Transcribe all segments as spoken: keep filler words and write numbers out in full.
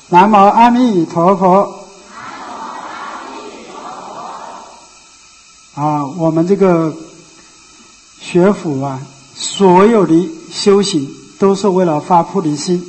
南无阿弥陀佛。啊，我们这个学佛啊，所有的修行都是为了发菩提心。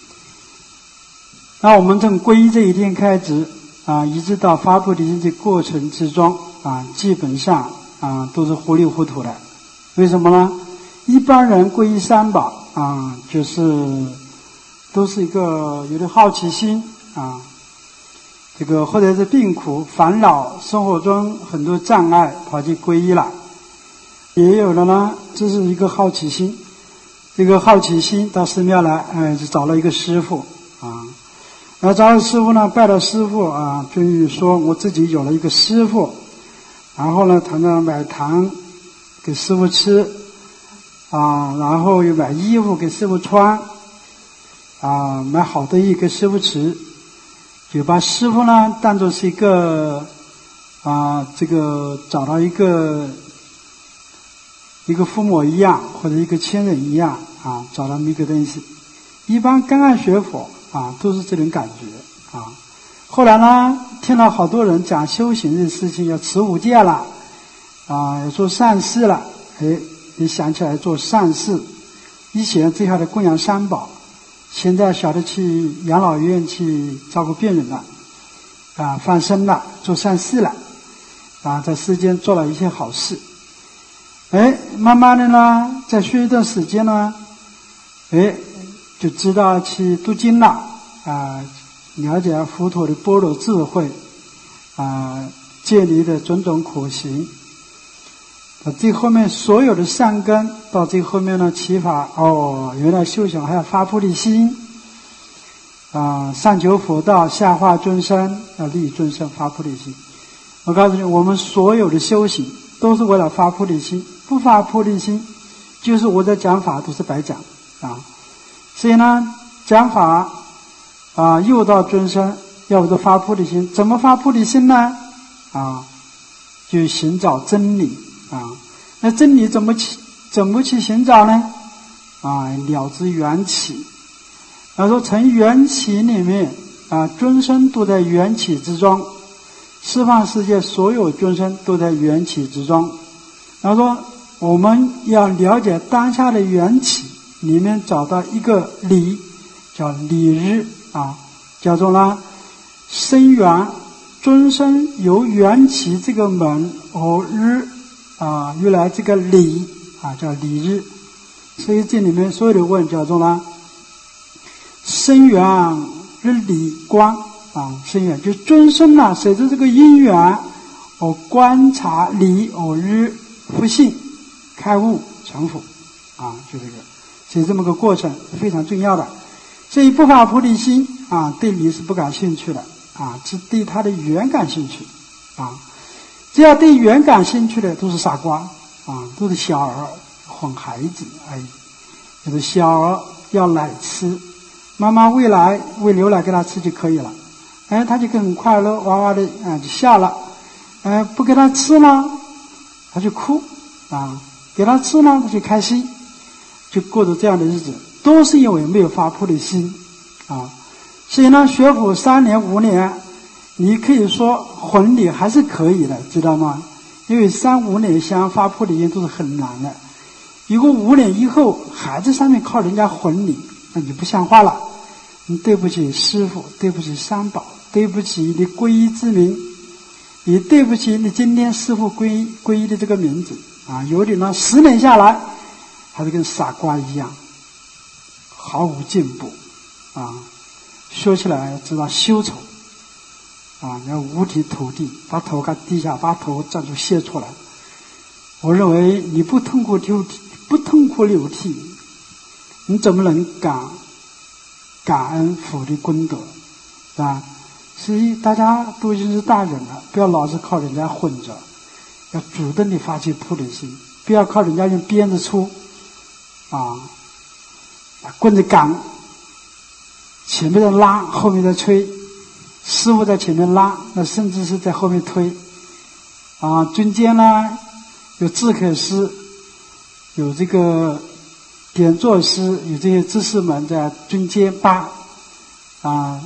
那我们从皈依这一天开始啊，一直到发菩提心的过程之中啊，基本上啊都是糊里糊涂的。为什么呢？一般人皈依三宝啊，就是都是一个有点好奇心啊，这个或者是病苦烦恼，生活中很多障碍跑去皈依了。也有的呢，这是一个好奇心，这个好奇心到寺庙来，哎，就找了一个师傅啊。然后找了师傅呢，拜了师傅啊，终于说我自己有了一个师傅，然后呢，常常买糖给师傅吃啊，然后又买衣服给师傅穿啊，买好的衣给师傅吃，就把师傅呢当作是一个啊，这个找到一个一个父母一样，或者一个亲人一样啊，找到一个东西。一般刚刚学佛啊，都是这种感觉啊。后来呢，听了好多人讲修行的事情，要持五戒了啊，要做善事了，哎，也想起来做善事。以前最好的供养三宝，现在晓得去养老院去照顾病人了啊，放生了，做善事了啊，在世间做了一些好事。哎，慢慢的呢，再学一段时间呢，哎，就知道去读经了啊，了解佛陀的般若智慧啊，建立的种种可行。到最后面所有的善根，到最后面呢，启发哦，原来修行还要发菩提心啊，上求佛道，下化众生，要利益众生，发菩提心。我告诉你，我们所有的修行都是为了发菩提心，不发菩提心，就是我的讲法都是白讲啊。所以呢，讲法啊，诱导众生，要不就发菩提心。怎么发菩提心呢？啊，就寻找真理啊。那真理怎么去怎么去寻找呢？啊，了知缘起。他说，从缘起里面啊，众生都在缘起之中，十方世界所有众生都在缘起之中。他说，我们要了解当下的缘起，里面找到一个理，叫理日啊，叫做呢生缘，众生由缘起这个门而日啊，原来这个理啊叫理日。所以这里面所有的问叫做呢生缘日理观啊，生缘就是众生呢随着这个因缘而观察理而日复性开悟成佛啊，就这个。所以这么个过程是非常重要的。所以不发菩提心啊，对理是不感兴趣的啊，只对他的缘感兴趣啊。只要对缘感兴趣的都是傻瓜啊，都是小儿哄孩子而已。有的小儿要奶吃，妈妈喂奶喂牛奶给他吃就可以了，哎，他就很快乐，哇哇的啊就笑了。哎，不给他吃呢，他就哭啊；给他吃呢，他就开心。就过着这样的日子，都是因为没有发菩提心啊。所以呢，学佛三年五年，你可以说混理还是可以的，知道吗？因为三五年想发菩提心都是很难的。如果五年以后还在上面靠人家混理，那你不像话了。你对不起师父，对不起三宝，对不起你皈依之名，也对不起你今天师父皈依皈依的这个名字啊。有的呢，十年下来还是跟傻瓜一样，毫无进步啊！说起来知道羞丑啊！你要五体投地，把头看低下，把头站住泄出来。我认为你不痛哭流涕，不痛哭流涕，你怎么能感感恩佛的功德，是吧？所以大家都已经是大人了，不要老是靠人家混着，要主动的发起菩提心，不要靠人家用鞭子抽。啊，把棍子赶，前面的拉，后面的吹，师傅在前面拉，那甚至是在后面推。啊，中间呢有智可师，有这个点座师，有这些知识们在中间扒。啊，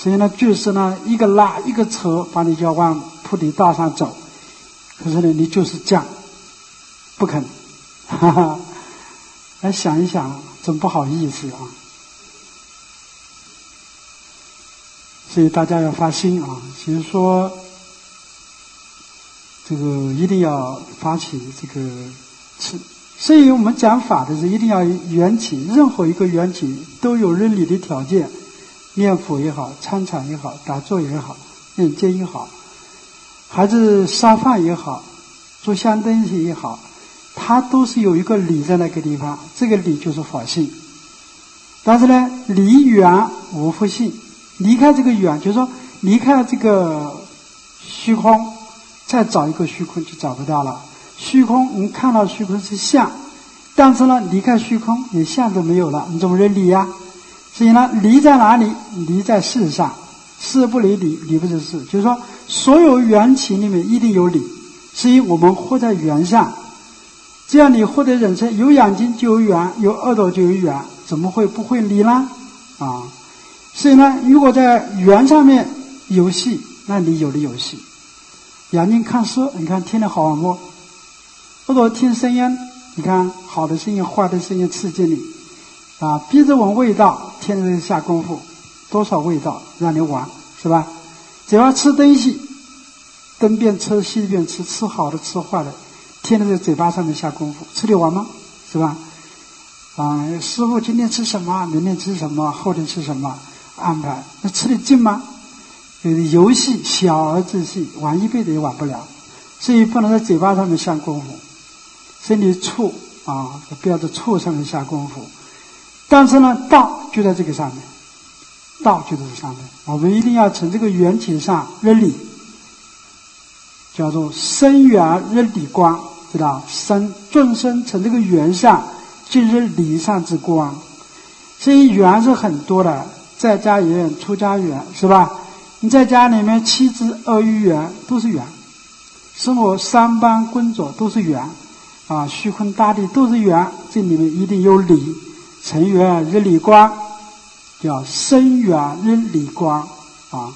所以呢，就是呢，一个拉一个扯，把你就往菩提道上走。可是呢，你就是犟，不肯，哈哈。来想一想，真不好意思啊。所以大家要发心啊，就是说，这个一定要发起这个是。所以我们讲法的是一定要缘起，任何一个缘起都有认理的条件，念佛也好，参禅也好，打坐也好，念经也好，还是烧饭也好，做香灯也好，它都是有一个理在那个地方，这个理就是法性。但是呢，离缘无复性，离开这个缘，就是说离开这个虚空，再找一个虚空就找不到了。虚空，你看到虚空是相，但是呢，离开虚空，你相都没有了，你怎么能离呀？所以呢，离在哪里？离在事上，事不离理，理不是事。就是说，所有缘起里面一定有理，所以我们活在缘上。只要你活得人生，有眼睛就有缘，有耳朵就有缘，怎么会不会理呢？啊，所以呢，如果在缘上面游戏，那你有的游戏。眼睛看书，你看听得好玩不？耳朵听声音，你看好的声音、坏的声音刺激你，啊，鼻子闻味道，天天下功夫，多少味道让你玩，是吧？只要吃东西，东边吃西边吃，吃好的吃坏的，天天在嘴巴上面下功夫，吃得完吗？是吧？啊，师傅今天吃什么？明天吃什么？后天吃什么？安排，那吃得进吗？游戏小儿之戏，玩一辈子也玩不了，所以不能在嘴巴上面下功夫。身体触啊，不要在触上面下功夫。但是呢，道就在这个上面，道就在这上面。我们一定要从这个缘起上认理，叫做生缘认理光，知道？生众生从这个缘上进入理上之光。所以缘是很多的，在家缘、出家缘，是吧？你在家里面妻子、儿女缘都是缘，生活三班工作都是缘。啊，虚空大地都是缘，这里面一定有理，成缘日理光，叫生缘日理光啊。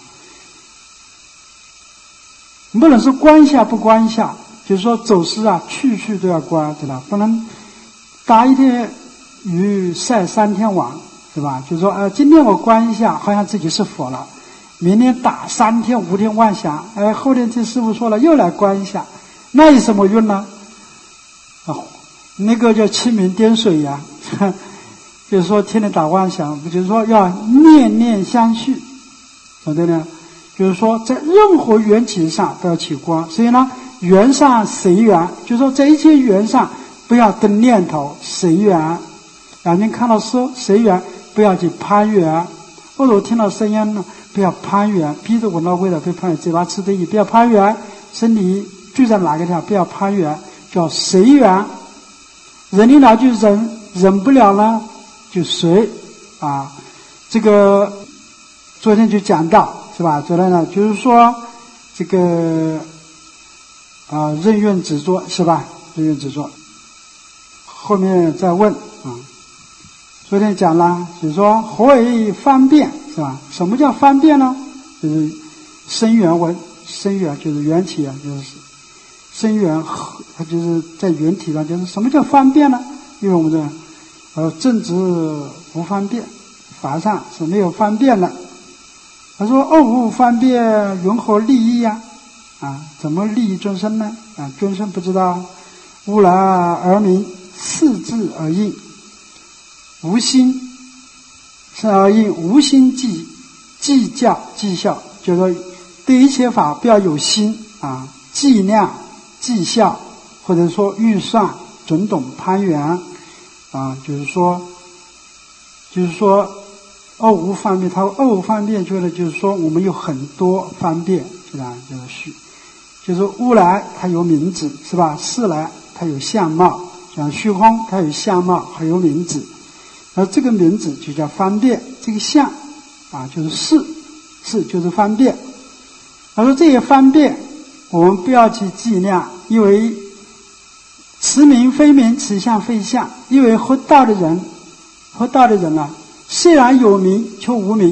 不能说观下不观下，就是说走失啊，去去都要观，知道？不能打一天鱼晒三天网，是吧？就是说，呃，今天我观一下，好像自己是佛了；明天打三天五天妄想，哎，后天听师父说了，又来观一下，那有什么用呢？啊，那个叫清明点水呀，就是说天天打妄想，就是说要念念相续，晓得呢？就是说在任何缘起上都要起光，所以呢，缘上随缘，就是说在一切缘上不要动念头，随缘。眼睛看到书随缘，不要去攀缘；耳朵听到声音呢，不要攀缘；鼻子闻到味道不要攀缘；嘴巴吃东西不要攀缘；身体聚在哪个地方不要攀缘。叫随缘，忍得了就忍，忍不了呢就随啊。这个昨天就讲到，是吧？昨天呢就是说这个啊任愿执着，是吧？任愿执着，后面再问啊。昨天讲了，就是说何为方便，是吧？什么叫方便呢？就是生缘文，生缘就是缘起啊，就是生缘，它就是在缘体上，就是什么叫方便呢？因为我们的呃正直无方便，法上是没有方便的。他说二无方便，云何利益呀？啊，怎么利益众生呢？啊，众生不知道，无来而明，四字而应，无心是而应，无心计计较计效，就是说对一切法不要有心啊，计量。绩效或者说预算种种攀缘啊，就是说就是说二无方便，它二无方便就是就是说我们有很多方便，是吧？就是虚，就是物来它有名字，是吧？事来它有相貌，像虚空它有相貌还有名字，而这个名字就叫方便，这个相啊就是事，事就是方便。他说这些方便我们不要去计量，因为此名非名，此相非相。因为活道的人，活道的人啊，虽然有名却无名，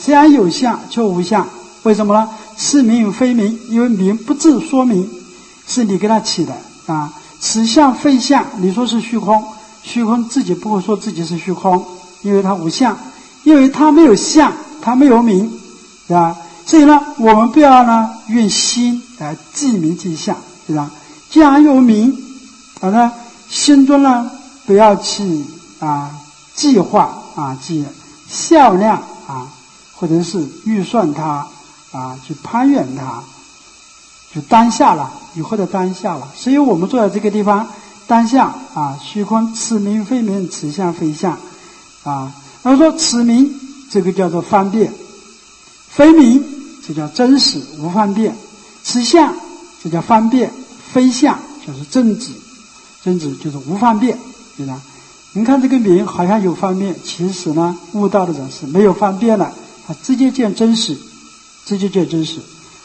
虽然有相却无相，为什么呢？是名非名，因为名不自说明，是你给他起的啊。此相非相，你说是虚空，虚空自己不会说自己是虚空，因为它无相，因为它没有相，它没有名，对吧？所以呢，我们不要呢用心来记名记相，对吧？既然有名，啊呢，心中呢不要去啊计划啊计销量啊，或者是预算它啊，去攀援它，就当下了，以后的当下了。所以我们坐在这个地方，当下啊，虚空此名非名，此相非相啊。然后说此名，这个叫做方便；非名，这叫真实无方便；此相，这叫方便；非相，就是真止。真止就是无方便，对吧？你看这个名好像有方便，其实呢，悟道的人是没有方便的，他直接见真实，直接见真实。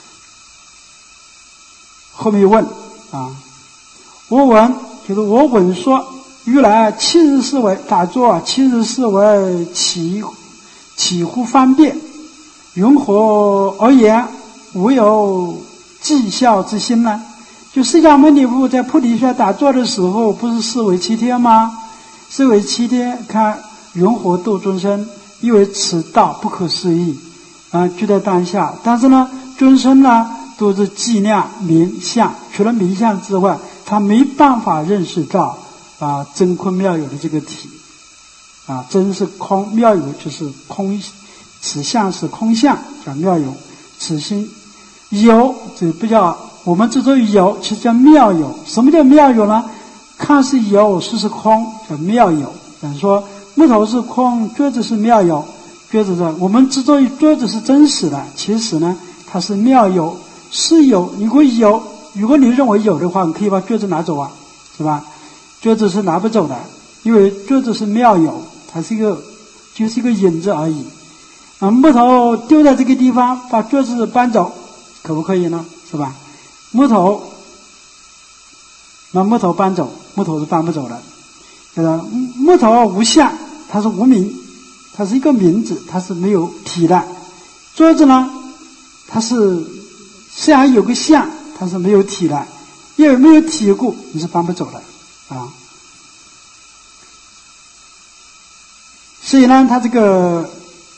后面问啊，我闻就是我闻说，如来七日四维打坐，七日四维起起乎方便，云何而言无有绩效之心呢？就释迦牟尼佛在菩提树打坐的时候，不是四维七天吗？四维七天看云何度众生，因为此道不可思议啊，就在当下。但是呢，众生呢都是计量名相，除了名相之外，他没办法认识到啊真空妙有的这个体啊，真是空，妙有就是空，此相是空相，叫妙有，此心有，这不叫。我们之所以有，其实叫妙有。什么叫妙有呢？看似有，实是空，叫妙有。等于说木头是空，桌子是妙有，桌子是我们之所以桌子是真实的，其实呢它是妙有，是有。如果有，如果你认为有的话，你可以把桌子拿走啊，是吧？桌子是拿不走的，因为桌子是妙有，它是一个就是一个影子而已。啊，木头丢在这个地方，把桌子搬走，可不可以呢？是吧？木头，把木头搬走，木头是搬不走的。这个木头无相，它是无名，它是一个名字，它是没有体的。桌子呢，它是虽然有个相，它是没有体的，因为没有体故，你是搬不走的啊。所以呢，它这个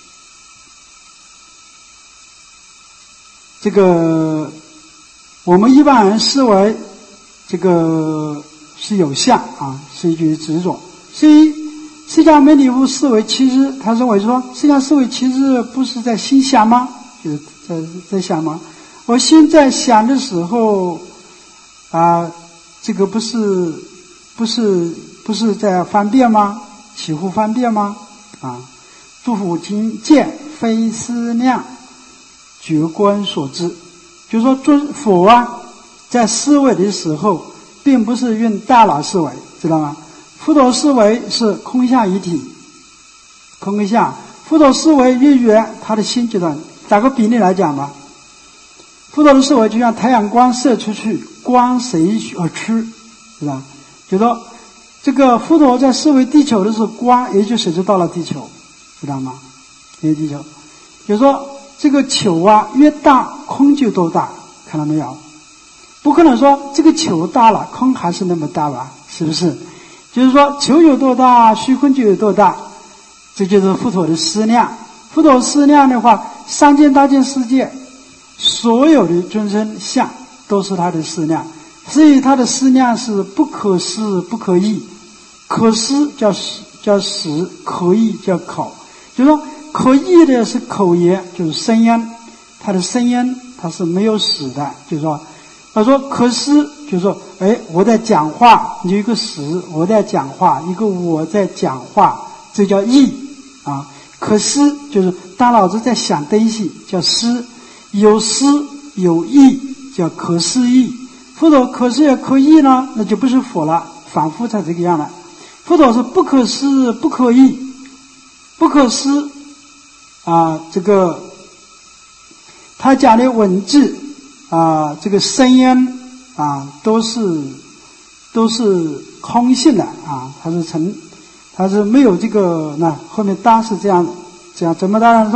这个。我们一般人视为这个是有相啊，是一句执着。所以释迦牟尼佛视为七日，他认为说，释迦视为七日不是在心想吗？就是在在想吗？我心在想的时候啊，这个不是不是不是在方便吗？起乎方便吗？啊，诸佛今见非思量觉观所知。就是说，尊佛啊，在思维的时候，并不是用大脑思维，知道吗？佛陀思维是空相一体，空相。佛陀思维越远，他的心阶段，打个比例来讲吧，佛陀的思维就像太阳光射出去，光随而去，知道吗？就说这个佛陀在思维地球的时候，光也就随着到了地球，知道吗？因为地球，就是说。这个球啊，越大空就多大，看到没有？不可能说这个球大了，空还是那么大吧？是不是？就是说球有多大，虚空就有多大，这就是佛陀的思量。佛陀思量的话，三界大千世界所有的众生相都是他的思量，所以他的思量是不可思不可议，可思叫叫识，可议叫口，就是说。可议的是口言，就是声音，它的声音它是没有死的，就是说，他说可思，就是说，哎，我在讲话，有一个识，我在讲话，一个我在讲话，这叫议啊。可思就是大脑子在想东西，叫思，有思有议，叫可思议。佛陀可思也可议呢，那就不是佛了，反复才这个样了。佛陀是不可思不可议，不可思。啊，这个他讲的文字啊，这个声音啊，都是都是空性的啊，它是成，它是没有这个。那后面当是这样这样怎么当然说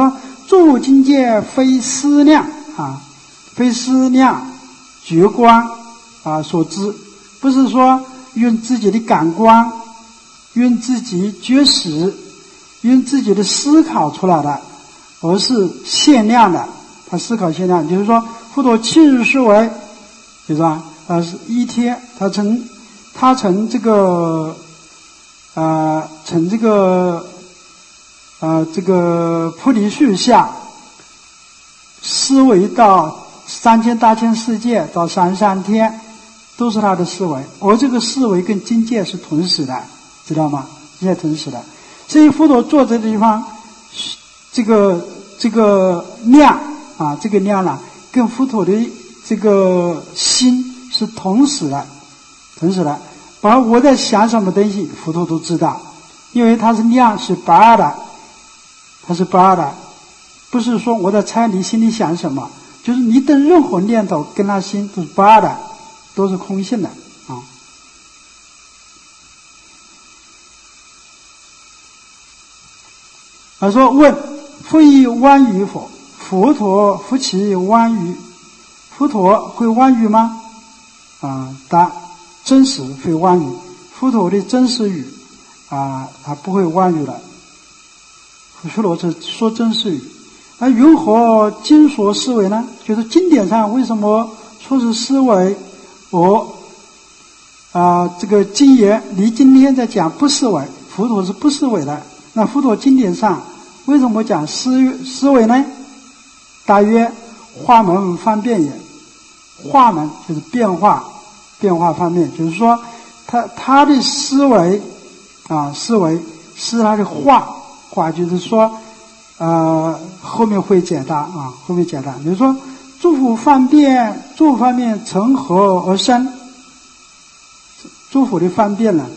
诸佛境界非思量啊，非思量觉观啊所知，不是说用自己的感官，用自己觉识，用自己的思考出来的，而是限量的。他思考限量，就是说佛陀七日思维，就是吧？呃，是一天，他从他从这个呃从这个呃这个菩提树下思维到三千大千世界到三三天，都是他的思维，而这个思维跟境界是同时的，知道吗？境界同时的，所以佛陀坐这个地方，这个这个量啊，这个量呢，跟佛陀的这个心是同时的，同时的。而我在想什么东西，佛陀都知道，因为它是量是不二的，它是不二的，不是说我在猜你心里想什么，就是你的任何念头跟他心都是不二的，都是空性的啊。他说问复以妄语否？佛陀复其妄语？佛陀会妄语吗？啊，答真实会妄语。佛陀的真实语啊，他不会妄语的。佛陀是说真实语。而云何经说思维呢？就是经典上为什么说是思维？我啊，这个经言离今天在讲不思维，佛陀是不思维的。那佛陀经典上为什么讲思思维呢？大约化门方便也。化门就是变化，变化方面，就是说他他的思维啊，思维是他的化，化就是说呃后面会解答啊，后面解答。比如说诸佛方便，诸佛方便从何而生？诸佛的方便呢？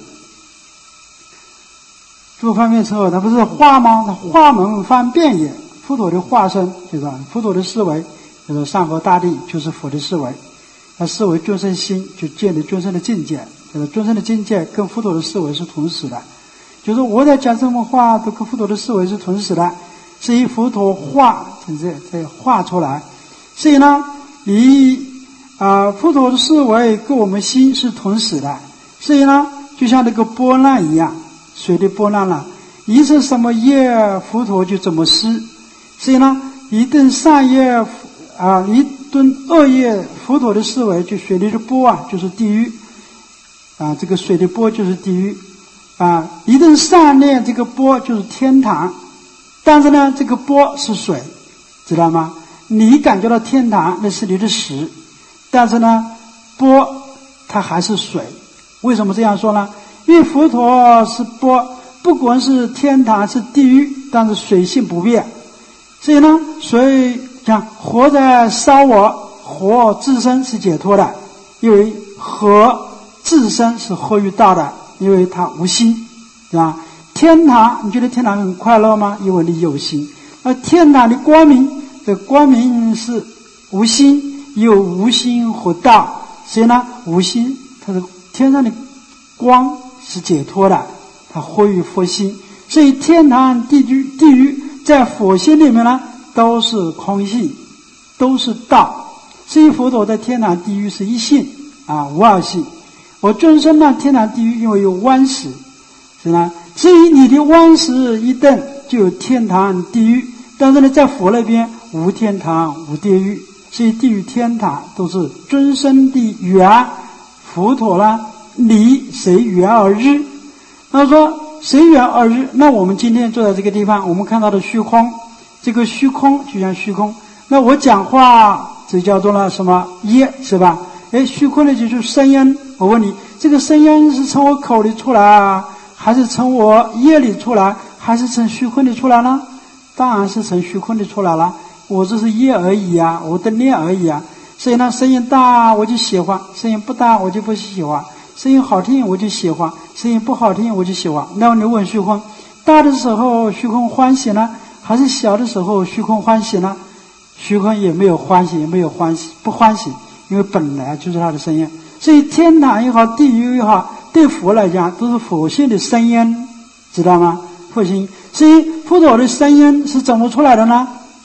诸佛方便从何？它不是化吗？它化门方便也。佛陀的化身，对吧？佛陀的思维就是上合大地，就是佛的思维。他思维众生心，就建立众生的境界。就是众生的境界跟佛陀的思维是同时的。就是我在讲什么话，都跟佛陀的思维是同时的。所以佛陀化，就是在画出来。所以呢，你啊、呃，佛陀的思维跟我们心是同时的。所以呢，就像那个波浪一样，水的波浪了，一是什么业，佛陀就怎么施。所以呢，一顿善业啊，一顿恶业，佛陀的思维就水里的波啊，就是地狱啊，这个水的波就是地狱啊，一顿善念，这个波就是天堂。但是呢，这个波是水，知道吗？你感觉到天堂，那是你的识，但是呢，波它还是水。为什么这样说呢？因为佛陀是波，不管是天堂是地狱，但是水性不变。所以呢，水讲火在烧我，火自身是解脱的，因为火自身是合于道的，因为它无心，对吧？天堂，你觉得天堂很快乐吗？因为你有心。而天堂的光明，这光明是无心，有无心和道。所以呢，无心，它是天上的光是解脱的，它合于佛心。所以天堂、地狱、地狱在佛心里面呢，都是空性，都是道。所以佛陀在天堂、地狱是一性啊，无二性。我众生呢，天堂、地狱因为有顽石，是吧？所以你的顽石一顿就有天堂、地狱。但是呢，在佛那边无天堂、无地狱，所以地狱、天堂都是众生的缘。佛陀呢，离谁缘而日？他说谁缘而日？那我们今天坐在这个地方，我们看到的虚空，这个虚空就像虚空。那我讲话，这叫做了什么业，是吧？哎，虚空的就是声音。我问你，这个声音是从我口里出来啊，还是从我业里出来，还是从虚空里出来呢？当然是从虚空里出来了。我这是业而已啊，我的念而已啊。所以呢，声音大我就喜欢，声音不大我就不喜欢。声音好听我就喜欢，声音不好听我就喜欢。那你问虚空，大的时候虚空欢喜呢，还是小的时候虚空欢喜呢？虚空也没有欢喜，也没有欢喜，不欢喜，因为本来就是他的声音。所以天堂也好，地狱也好，对佛来讲都是佛性的声音，知道吗？佛性。所以佛陀的声音是怎么出来的呢？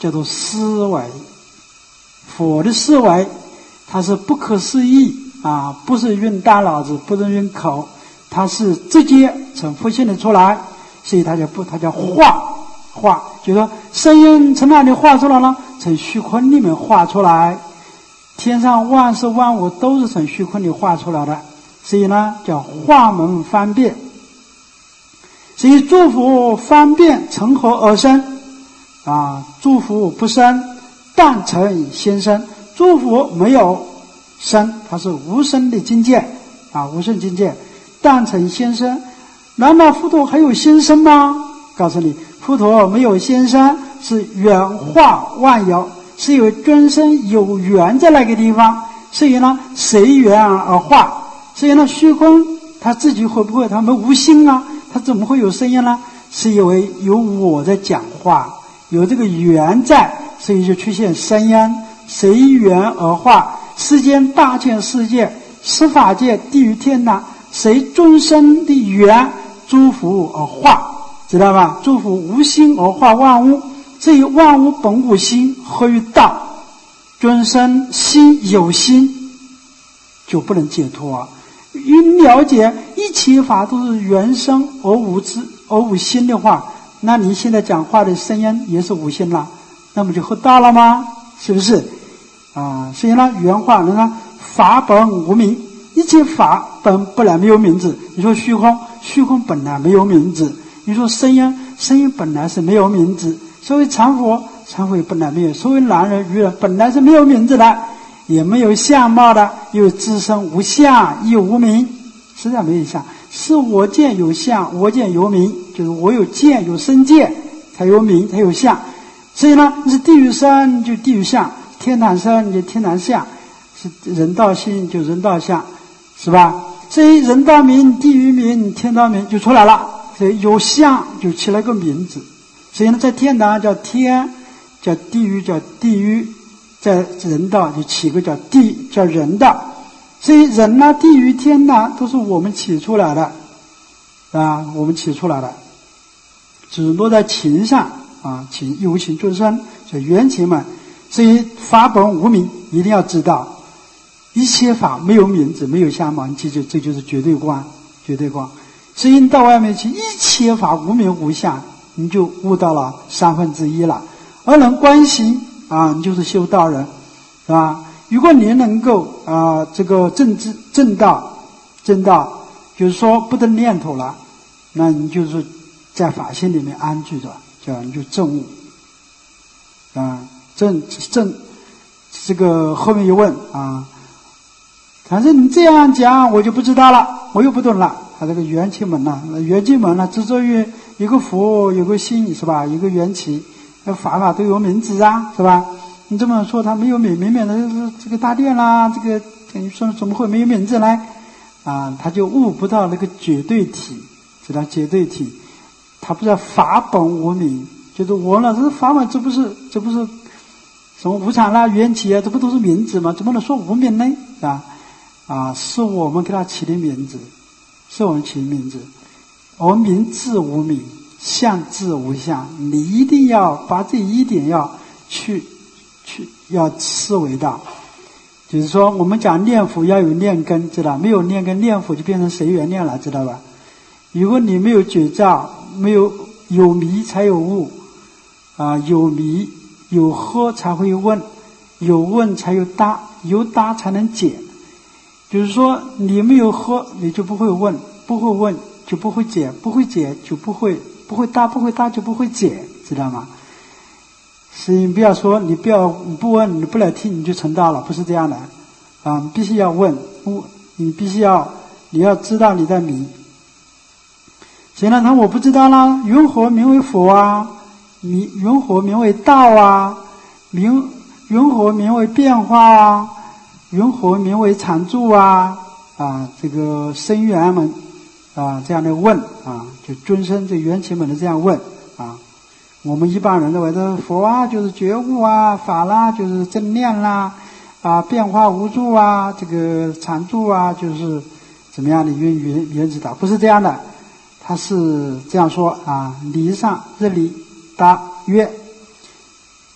叫做思维。佛的思维，它是不可思议啊，不是用大脑子，不是用口，它是直接从浮现的出来，所以它叫不，它叫画画，就说声音从哪里画出来呢？从虚空里面画出来，天上万事万物都是从虚空里画出来的，所以呢叫画门方便。所以诸佛方便从何而生啊？诸佛不生，但成先生。诸佛没有生，它是无生的境界啊，无生境界，但成先生。难道佛陀还有先生吗？告诉你，佛陀没有先生，是缘化万有，是有众生有缘在那个地方，所以呢随缘而化。所以呢虚空它自己会不会，它们无心啊，它怎么会有声音呢？是因为有我在讲话，有这个缘在，所以就出现声音，随缘而化。世间大千世界，十法界、地狱天堂，随众生的缘诸佛而化，知道吧？诸佛无心而化万物，所以万物本无心，何于道？众生心有心，就不能解脱啊！因了解一切法都是缘生而无知而无心的话，那你现在讲话的声音也是无心了，那么就合道了吗？是不是啊？所以呢，原话呢，法本无名，一切法本本来没有名字。你说虚空，虚空本来没有名字。你说声音，声音本来是没有名字。所谓禅佛，禅佛本来没有。所谓男人、女人，本来是没有名字的，也没有相貌的，又自身无相，又无名，实在没有相。是我见有相，我见有名，就是我有见有身见，才有名，才有相。所以呢，是地狱生就地狱相，天堂生就天堂相，是人道心就人道相，是吧？所以人道名、地狱名、天道名就出来了。所以有相就起了个名字。所以呢，在天堂叫天，叫地狱叫地狱，在人道就起个叫地，叫人道。所以人呢、地狱、天堂都是我们起出来的，啊，我们起出来的，只落在情上啊，情有情众生，所以缘起嘛。所以法本无名，一定要知道，一切法没有名字，没有相貌，你记住，这就是绝对观，绝对观。所以你到外面去，一切法无名无相，你就悟到了三分之一了。而能观行啊，你就是修道人，是吧？如果你能够啊，这个正知正道，正道就是说不得念头了，那你就是在法性里面安居着，叫你就正悟啊，正正这个后面又问啊，反正你这样讲我就不知道了，我又不懂了。他这个缘起门呢、啊，缘起门呢、啊，执着于有个佛，有个心，是吧？有个缘起，那法法都有名字啊，是吧？你这么说，他没有名，明明的这个大殿啦，这个你说怎么会没有名字呢？啊，他就悟不到那个绝对体，知道绝对体，他不知道法本无名，就是我了，这是法本，这不是这不是什么无常啦、缘起啊，这不都是名字吗？怎么能说无名呢？啊啊，是我们给他起的名字。是我们起名字，我们名字无名，相字无相，你一定要把这一点要去去要思维到，就是说我们讲念佛要有念根，知道没有念根，念佛就变成随缘念了，知道吧？如果你没有觉照，没有有迷才有悟啊，有迷有喝才会问，有问才有答，有答才能解。就是说你没有喝，你就不会问，不会问就不会解，不会解就不会不会答，不会答就不会解，知道吗？所以你不要说你不要你不问你不来听你就成道了，不是这样的啊！你必须要问，你必须要你要知道你在迷。所以呢，他我不知道啦，云何名为佛啊？云云何名为道啊？名云何名为变化啊？云何名为常住啊？啊，这个生缘门啊，这样的问啊，就尊生这缘起门的这样问啊。我们一般人认为这佛啊就是觉悟啊，法啦就是正念啦，啊变化无助啊，这个常住啊就是怎么样的原原原子道，不是这样的。他是这样说啊，理上日理答曰：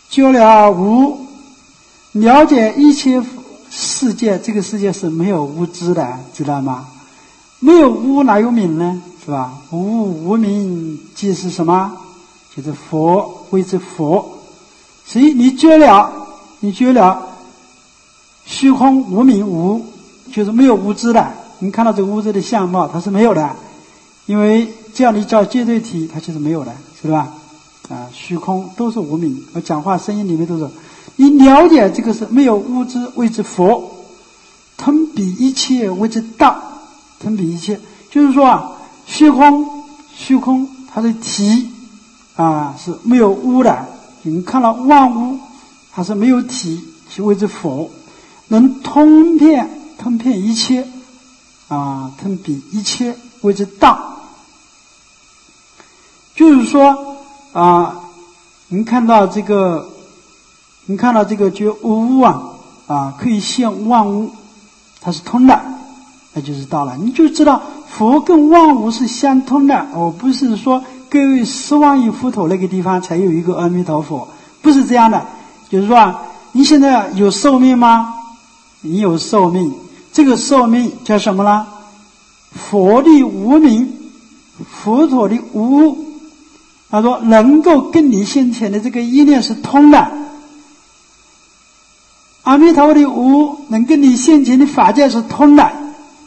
觉了无，了解一切世界，这个世界是没有无知的，知道吗？没有无哪有明呢？是吧？无无明即是什么？就是佛，谓之佛。所以你觉了，你觉了虚空无明无，就是没有无知的。你看到这个无知的相貌，它是没有的，因为这样你找绝对体，它就是没有的，是吧？啊，虚空都是无明，我讲话声音里面都是。你了解这个是没有无知，谓之佛，吞彼一切谓之道，吞彼一切，就是说啊，虚空，虚空它的体啊是没有污的，你看到万物，它是没有体，是谓之佛，能通遍通遍一切啊，吞彼一切谓之道，就是说啊，您看到这个。你看到这个觉无物啊，啊，可以现万物，它是通的，那就是道了。你就知道佛跟万物是相通的，而不是说各位十万亿佛陀那个地方才有一个阿弥陀佛，不是这样的。就是说啊，你现在有寿命吗？你有寿命，这个寿命叫什么呢？佛的无明，佛陀的无物。他说能够跟你先前的这个意念是通的。阿弥陀佛的无能跟你现前的法界是通的，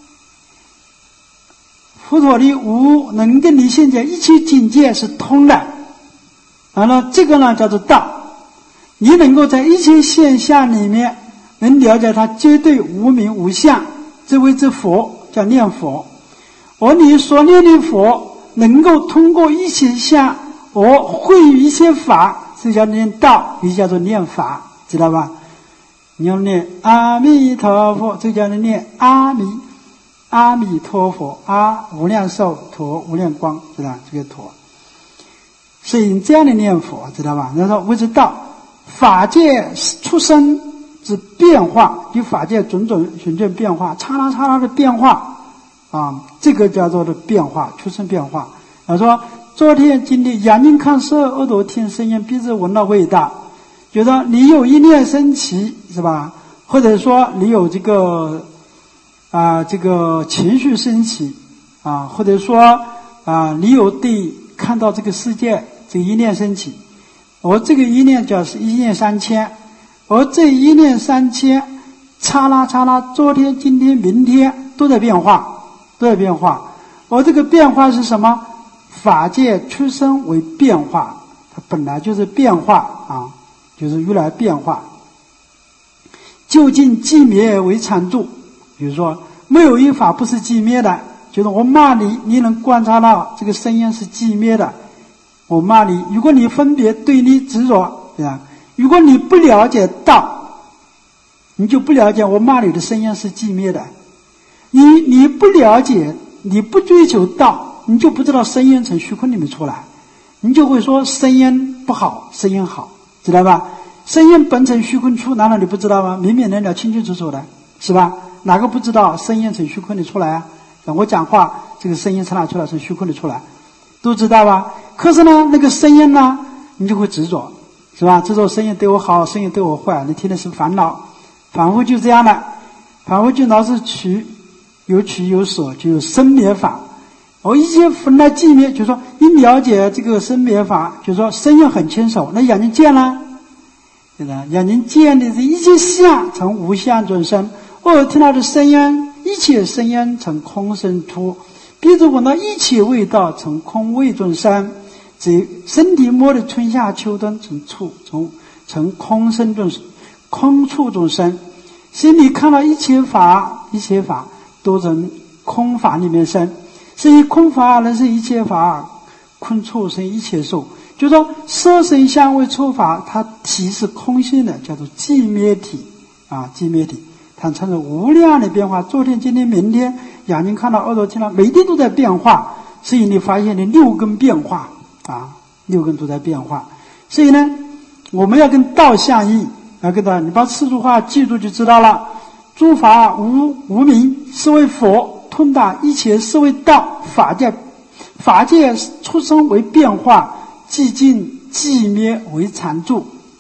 佛陀的无能跟你现前一切境界是通的，完了这个呢叫做道。你能够在一切现象里面能了解它绝对无明无相，这谓之佛，叫念佛。而你所念的佛能够通过一切相而会一切法，这叫念道，也叫做念法，知道吧？你要念阿弥陀佛，这叫念阿弥阿弥陀佛，阿无量寿，陀无量光，知道这个陀。所以你这样的念佛，知道吧？然后谓之道，法界出生之变化，与法界种种循渐变化，刹那刹那的变化啊，这个叫做的变化，出生变化。他说昨天今天眼睛看色，耳朵听声音，鼻子闻到味道。觉得你有一念升起，是吧？或者说你有这个啊、呃、这个情绪升起啊，或者说啊、呃、你有对看到这个世界这一念升起，而这个一念叫是一念三千，而这一念三千刹那刹那，昨天今天明天都在变化，都在变化。而这个变化是什么？法界出生为变化，它本来就是变化啊。就是越来变化，究竟寂灭为常住。比如说，没有一法不是寂灭的。就是我骂你，你能观察到这个声音是寂灭的。我骂你，如果你分别对立执着，对吧？如果你不了解道，你就不了解我骂你的声音是寂灭的。你你不了解，你不追求道，你就不知道声音从虚空里面出来，你就会说声音不好，声音好。知道吧？声音本从虚空出，难道你不知道吗？明明人了，清清楚楚的，是吧？哪个不知道声音从虚空里出来啊？我讲话，这个声音从哪出来？从虚空里出来，都知道吧？可是呢，那个声音呢，你就会执着，是吧？执着声音对我好，声音对我坏，你听的是烦恼，反复就这样的，反复就老是取，有取有舍，就有生灭法。而一切分来寂灭，就是说你了解这个生灭法，就是说声音很清楚，那眼睛见了，对吧？眼睛见的是一切相从无相中生，耳听到的声音，一切声音从空生出，鼻子闻到一切味道从空味中生，这身体摸的春夏秋冬从处从从空生中空处中生，心里看到一切法，一切法都从空法里面生。所以空法能生一切法，空处生一切受。就是说色声香味触法，它体是空性的，叫做寂灭体啊，寂灭体，它产生无量的变化。昨天、今天、明天，眼睛看到，耳朵听到，每天都在变化。所以你发现你六根变化啊，六根都在变化。所以呢，我们要跟道相应，要跟道，你把四句话记住就知道了。诸法无无明，是为佛。通达一切是为道，法界法界出生为变化，寂静寂灭为常住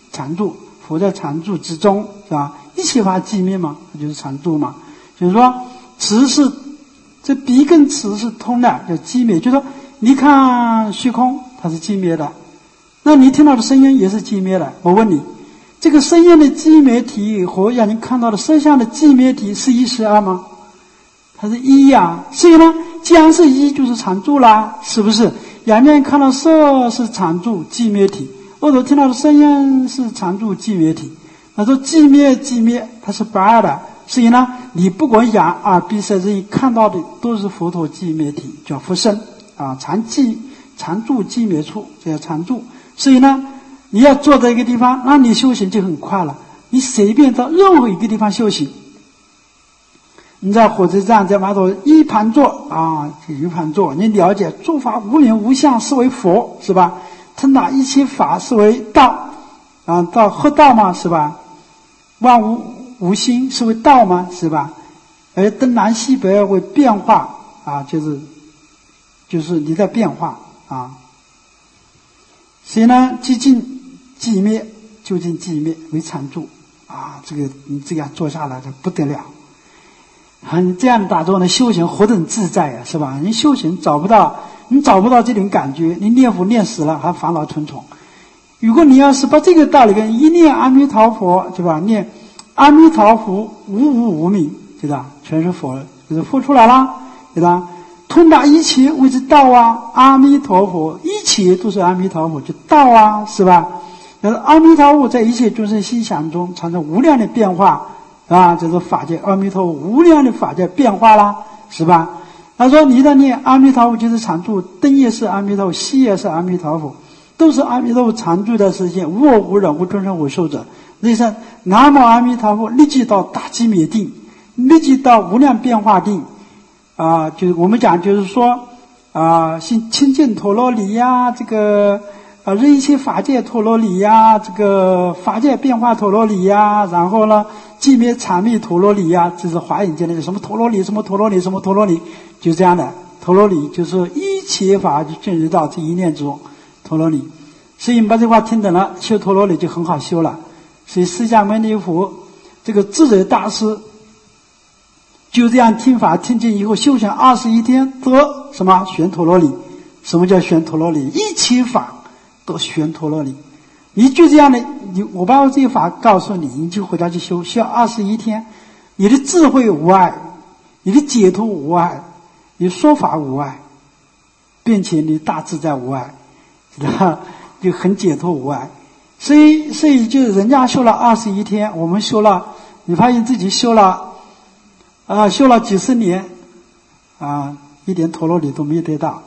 常住，佛在常住之中，是吧？一切法寂灭嘛，它就是常住嘛。就是说，词是这鼻跟词是通的，叫寂灭。就是说，你看虚空，它是寂灭的，那你听到的声音也是寂灭的。我问你，这个声音的寂灭体和让你看到的声相的寂灭体是一是二吗？它是一呀、啊。所以呢，既然是一，就是常住啦，是不是？眼睛看到色是常住寂灭体，耳朵听到的声音是常住寂灭体。那说寂灭寂灭，它是不二的。所以呢，你不管眼耳鼻舌身意看到的都是佛陀寂灭体，叫佛身啊，常寂常住寂灭处，这叫常住。所以呢，你要坐在一个地方，那你修行就很快了。你随便到任何一个地方修行，你在火车站在码头一盘坐啊，一盘坐，你了解诸法无名无相是为佛，是吧？通达一切法是为道啊，道合道嘛，是吧？万物无心是为道吗？是吧？而东南西北为变化啊，就是就是你在变化啊。所以呢，寂静寂灭，究竟寂灭为常住啊，这个你这样做下来就不得了。很这样打坐呢，修行何等自在呀、啊，是吧？你修行找不到，你找不到这种感觉，你念佛念死了还烦恼重重。如果你要是把这个道理跟一念阿弥陀佛，对吧？念阿弥陀佛无无无明，对吧？全是佛，就是佛出来了，对吧？通达一切谓之道啊，阿弥陀佛，一切都是阿弥陀佛，就道啊，是吧？然后阿弥陀佛在一切众生心想中产生无量的变化啊，这是法界阿弥陀佛无量的法界变化啦，是吧？他说你的念阿弥陀佛就是常住，灯也是阿弥陀佛，西也是阿弥陀佛，都是阿弥陀佛常住的实现，无我无人无众生无寿者。那是南无阿弥陀佛，立即到大寂灭定，立即到无量变化定啊、呃！就是我们讲，就是说啊，像清净陀罗尼呀，这个啊，任一切法界陀罗尼呀，这个法界变化陀罗尼呀，然后呢，寂灭禅灭陀罗尼呀，这是华严经的什么陀罗尼，什么陀罗尼，什么陀罗尼，就这样的陀罗尼，就是一切法就进入到这一念之中，陀罗尼。所以你把这话听懂了，修陀罗尼就很好修了。所以释迦牟尼佛这个智者大师就这样听法听进以后，修行二十一天得什么玄陀罗尼？什么叫玄陀罗尼？一切法都玄陀罗尼。你就这样的，你我把我这些法告诉你，你就回家去修，修二十一天，你的智慧无碍，你的解脱无碍，你说法无碍，并且你大自在无碍，知道就很解脱无碍。所以，所以就是人家修了二十一天，我们修了，你发现自己修了，啊，修了几十年，啊，一点陀罗尼都没得到。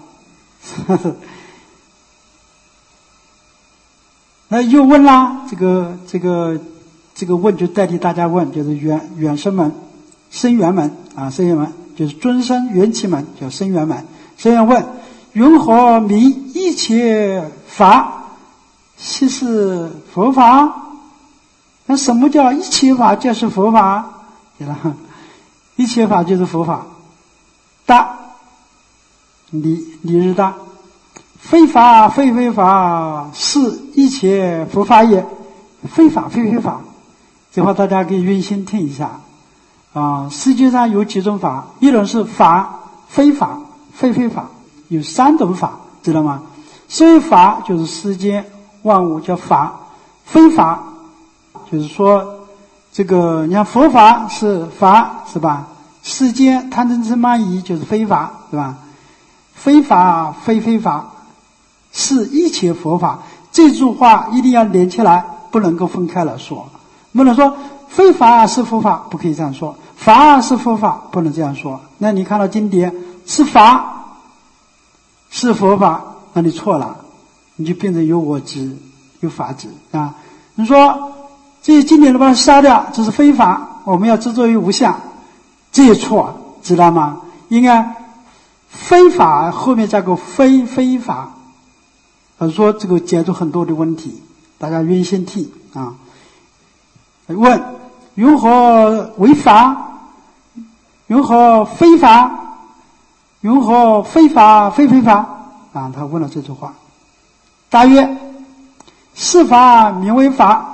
那又问啦，这个这个这个问就代替大家问，就是远远生门、生缘门啊，生缘门就是尊生缘起门，叫生缘门。生缘问：云何名一切法？悉是佛法？那什么叫一切法就是佛法？对了，一切法就是佛法。答：你你是答，非法非非法，是一切佛法也。非法非非法，这话大家可以用心听一下啊。世界上有几种法？一种是法，非法，非非法，有三种法，知道吗？所以法就是世间万物叫法，非法就是说这个你看佛法是法，是吧？世间贪嗔痴慢疑就是非法，对吧？非法非非法，是一切佛法。这句话一定要连起来，不能够分开来说。不能说非法是佛法，不可以这样说；法是佛法，不能这样说。那你看到经典是法是佛法，那你错了，你就变成有我执有法执啊！你说这些经典都把它杀掉，这是非法，我们要执着于无相，这也错，知道吗？应该非法后面加个非非法，呃，说这个解除很多的问题，大家愿心听啊。问如何为法？如何非法？如何非法非非法？啊，他问了这句话。答曰：是法名为法，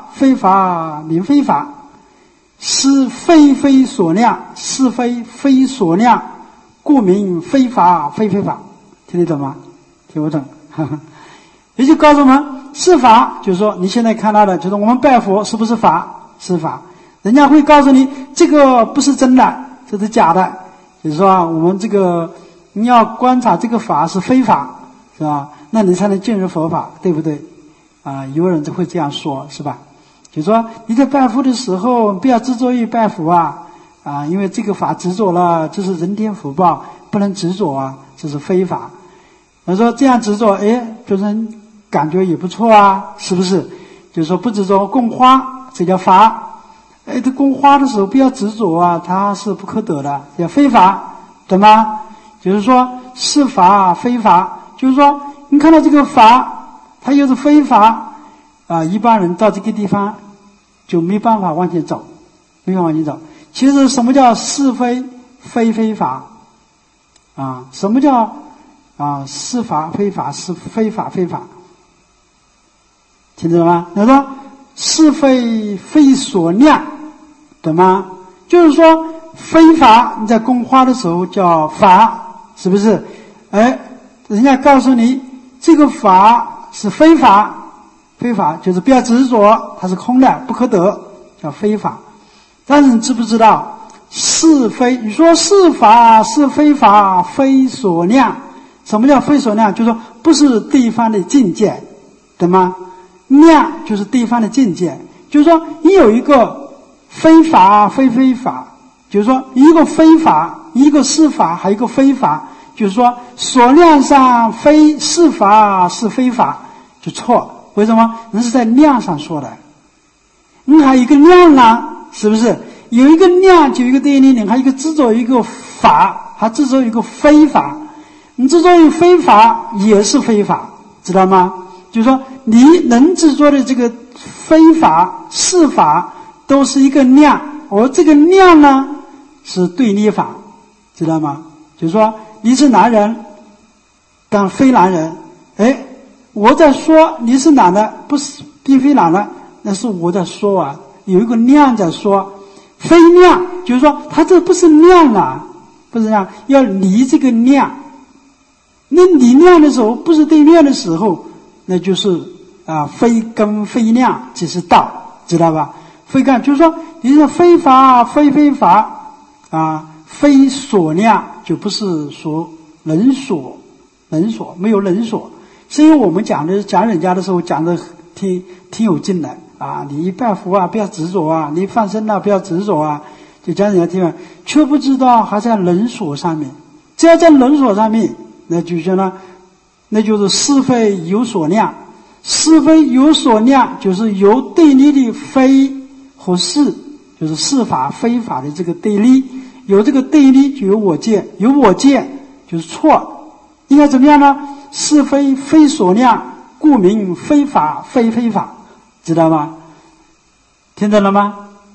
非法名非法，是非非所量，是非非所量，故名非法非非法。听得懂吗？听不懂？也就告诉我们，是法就是说你现在看到的，就是我们拜佛是不是法？是法。人家会告诉你这个不是真的，这是假的，就是说啊，我们这个你要观察这个法是非法，是吧？那你才能进入佛法，对不对？啊，有人就会这样说，是吧？就说你在拜佛的时候不要执着于拜佛啊，啊，因为这个法执着了，这是人天福报，不能执着啊，这是非法。他说这样执着，哎，就是感觉也不错啊，是不是？就是说不执着供花，这叫法。哎，这供花的时候不要执着啊，它是不可得的，叫非法，懂吗？就是说是法非法，就是说你看到这个法，它又是非法啊，一般人到这个地方就没办法往前走，没办法往前走。其实什么叫是非非非法啊？什么叫啊是法非法，是非法非法？听懂了吗？他说是非非所量，懂吗？就是说非法你在供花的时候叫法，是不是？哎，人家告诉你这个法是非法，非法就是不要执着，它是空的，不可得，叫非法。但是你知不知道是非？你说是法是非法，非所量。什么叫非所量？就是说不是对方的境界，懂吗？量就是对方的境界，就是说你有一个非法非非法，就是说一个非法，一个是法，还有一个非法，就是说所量上非是法是非法就错。为什么？人是在量上说的，你还有一个量呢，是不是？有一个量就有一个对立，你还有一个执着一个法，还执着一个非法，你执着于非法也是非法，知道吗？就是说你能执着的这个非法是法都是一个量，而这个量呢是对立法，知道吗？就是说你是男人但非男人，哎，我在说你是男的，不是并非男的，那是我在说啊，有一个量在说，非量就是说它这不是量啊，不是量，要离这个量，那离量的时候不是对面的时候，那就是啊非根非量即是道，知道吧？非根就是说你是非法非非法啊，非所量就不是说人所人所没有人所，是因为我们讲的讲人家的时候讲的挺挺有劲的啊，你一拜佛啊不要执着啊，你放生啊不要执着啊，就讲人家听，却不知道还在人所上面，只要在人所上面，那就说呢，那就是是非有所量，是非有所量就是有对立的非和是，就是是法非法的这个对立，有这个对立就有我见，有我见就是错，应该怎么样呢？是非非所量，故名非法非非法，知道吗？听懂了吗？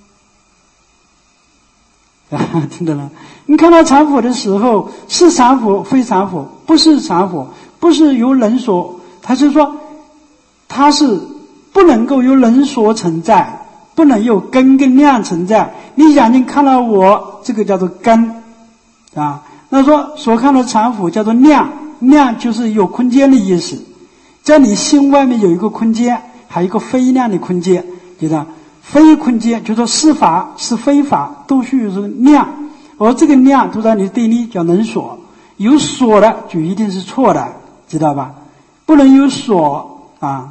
听懂了。你看到禅佛的时候，是禅佛非禅佛，不是禅佛，不是由人所，他是说他是不能够由人所存在，不能有根跟量存在。你眼睛看到我，这个叫做根啊。那说所看的禅佛叫做量，量就是有空间的意思，在你心外面有一个空间，还有一个非量的空间，就是非空间，就说是法是非法都需要这个量，而这个量都在你对立叫能所，有所的就一定是错的，知道吧？不能有所啊。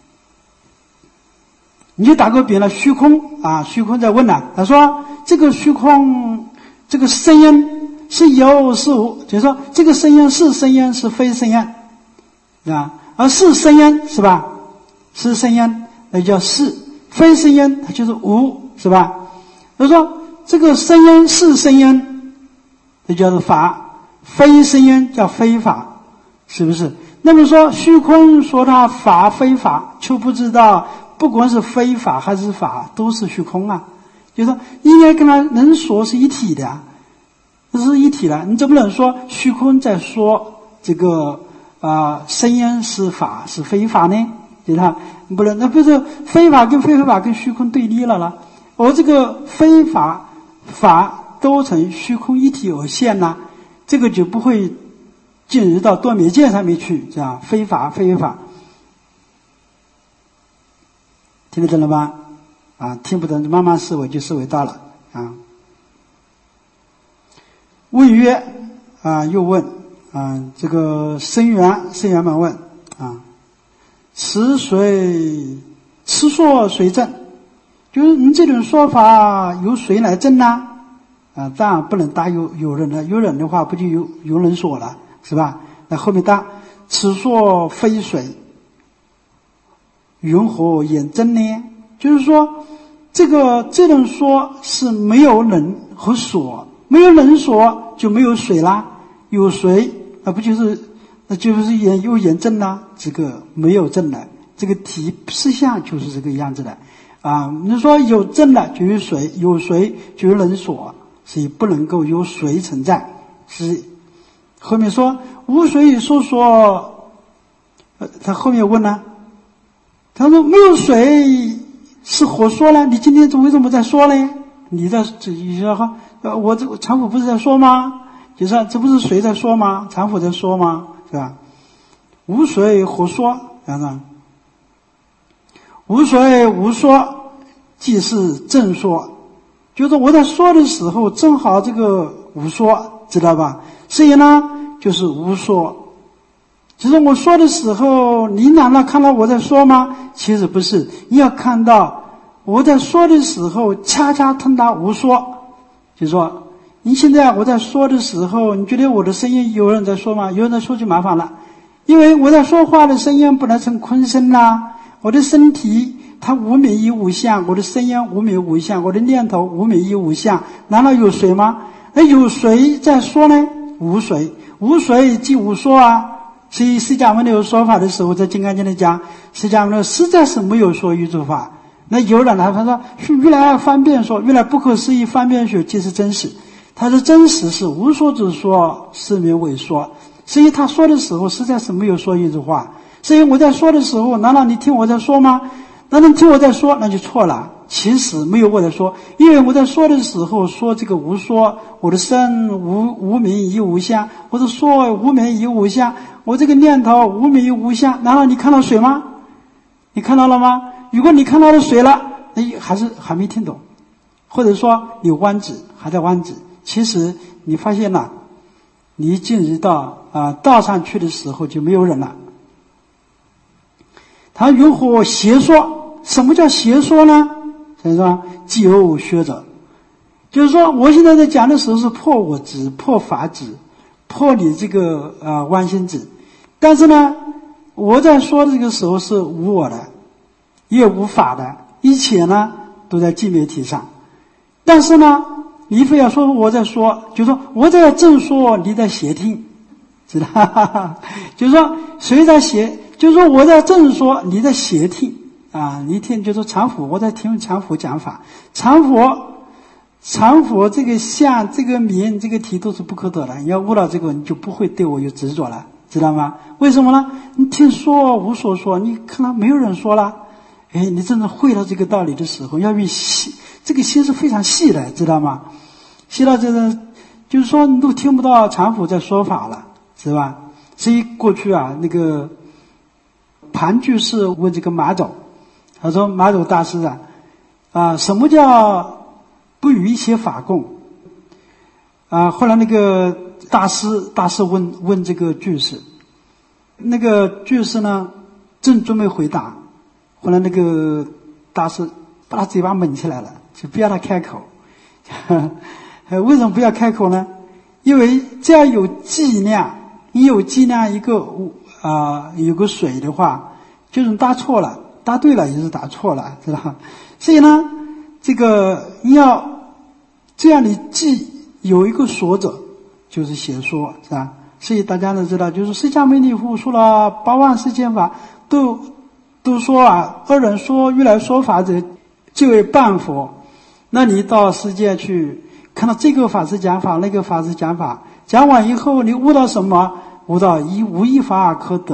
你就打个比方，虚空啊，虚空在问了，他说这个虚空这个声音是有是无，就是说这个声音是声音是非声音啊，而是声音是吧？是声音那叫是，非声音它就是无，是吧？他说这个声音是声音，这叫做法，非声音叫非法，是不是？那么说虚空说它法非法，就不知道不管是非法还是法都是虚空啊，就是说应该跟它能说是一体的，这是一体的。你怎么能说虚空在说这个啊、呃、声音是法是非法呢？ 对吧？不能，那不是非法跟非法跟虚空对立了了。而这个非法法都成虚空一体而现呢，这个就不会进入到多媒介上面去，这样非法非法，听得懂了吧？啊，听不懂慢慢思维就思维到了啊。问曰啊，又问啊，这个生源生源们问啊，此水此说谁证？就是你这种说法由谁来证呢？啊，当然不能答有有人了，有人的话不就有有人说了，是吧？那后面答此说非水，云何言证呢？就是说，这个这种说是没有人和所，没有人说就没有水啦，有水那不就是那就是言有言证啦？这个没有证了，这个题事项就是这个样子的。啊，你说有证了就有水，有水就有人所，所以不能够有水存在。是后面说无水说说，呃，他后面问呢，他说没有水是何说呢？你今天为什么在说呢？你在你说哈，呃，我这常府不是在说吗？就说这不是谁在说吗？常府在说吗？是吧？无水何说？然后无水无说，即是正说，就是我在说的时候，正好这个无说，知道吧？所以呢，就是无说。就是我说的时候，你难道看到我在说吗？其实不是，你要看到我在说的时候，恰恰通达无说。就是说，你现在我在说的时候，你觉得我的声音有人在说吗？有人在说就麻烦了，因为我在说话的声音不能成空声啦。我的身体它无名亦无相，我的声音无名无相，我的念头无名亦无相，难道有谁吗？那有谁在说呢？无谁，无谁即无说啊。所以释迦牟尼有说法的时候，在金刚经里讲，释迦牟尼实在是没有说语诸法。那有人呢，他说如来方便说，如来不可思议方便说，即是真实。他说真实是无说之说，是名为说。所以他说的时候实在是没有说语诸话。所以我在说的时候，难道你听我在说吗？难道你听我在说，那就错了。其实没有我在说，因为我在说的时候说这个无说，我的身无无名亦无相，我的说无名亦无相，我这个念头无名亦无相，难道你看到水吗？你看到了吗？如果你看到了水了，那还是还没听懂，或者说你弯指还在弯指，其实你发现了，你进入到啊、呃、道上去的时候就没有人了。他云何邪说？什么叫邪说呢？是吧？即有学者，就是说我现在在讲的时候是破我执、破法执、破你这个啊、呃、妄心执，但是呢，我在说的这个时候是无我的，也无法的，一切呢都在寂灭体上。但是呢，你非要说我在说，就是说我在正说，你在邪听，知道？就是说谁在邪？就是说我在正说，你在邪听啊！你听，就是说常佛，我在听常佛讲法。常佛，常佛这个相、这个名、这个体都是不可得的。你要悟到这个，你就不会对我有执着了，知道吗？为什么呢？你听说无所说，你看到没有人说了，哎，你真正会了这个道理的时候，要用细，这个心是非常细的，知道吗？细到这个，就是说你都听不到常佛在说法了，是吧？所以过去啊，那个盘居士问这个马走，他说：“马走大师啊，啊，什么叫不与一切法共？”啊，后来那个大师大师问问这个居士，那个居士呢正准备回答，后来那个大师把他嘴巴蒙起来了，就不要他开口。为什么不要开口呢？因为只要有剂量，你有剂量一个啊、呃，有个水的话，就是答错了，答对了也是答错了，知道？所以呢，这个你要这样，你既有一个说者，就是邪说，是吧？所以大家都知道，就是释迦牟尼佛说了八万四千法，都都说啊，二人说如来说法者，即为半佛。那你到世界去看到这个法师讲法，那个法师讲法，讲完以后你悟到什么？悟到一无一法可得，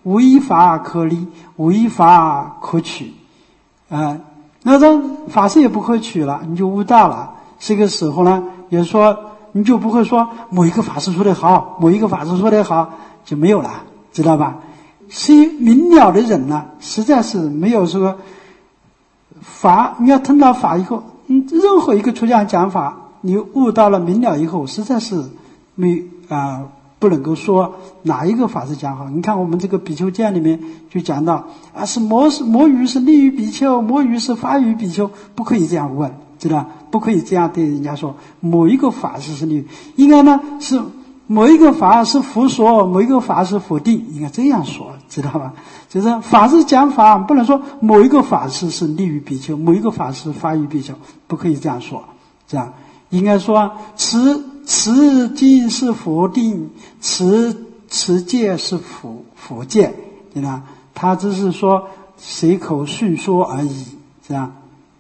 无一法可立，无一法可取。啊，那这法师也不可取了，你就悟道了。这个时候呢，也说你就不会说某一个法师说的好，某一个法师说的好就没有了，知道吧？所以明了的人呢，实在是没有说法，你要听到法以后，嗯，任何一个出家讲法，你悟到了明了以后，实在是没啊、呃，不能够说哪一个法师讲好。你看我们这个比丘戒里面就讲到啊，是魔是魔语是利于比丘，魔语是法于比丘，不可以这样问，知道？不可以这样对人家说某一个法师是利于，应该呢是某一个法是佛说，某一个法是否定，应该这样说，知道吧？就是法师讲法，不能说某一个法师是利于比丘，某一个法师发于比丘，不可以这样说，这样应该说此此经是佛定，此此戒是佛佛戒，对吧？他只是说随口顺说而已，这样。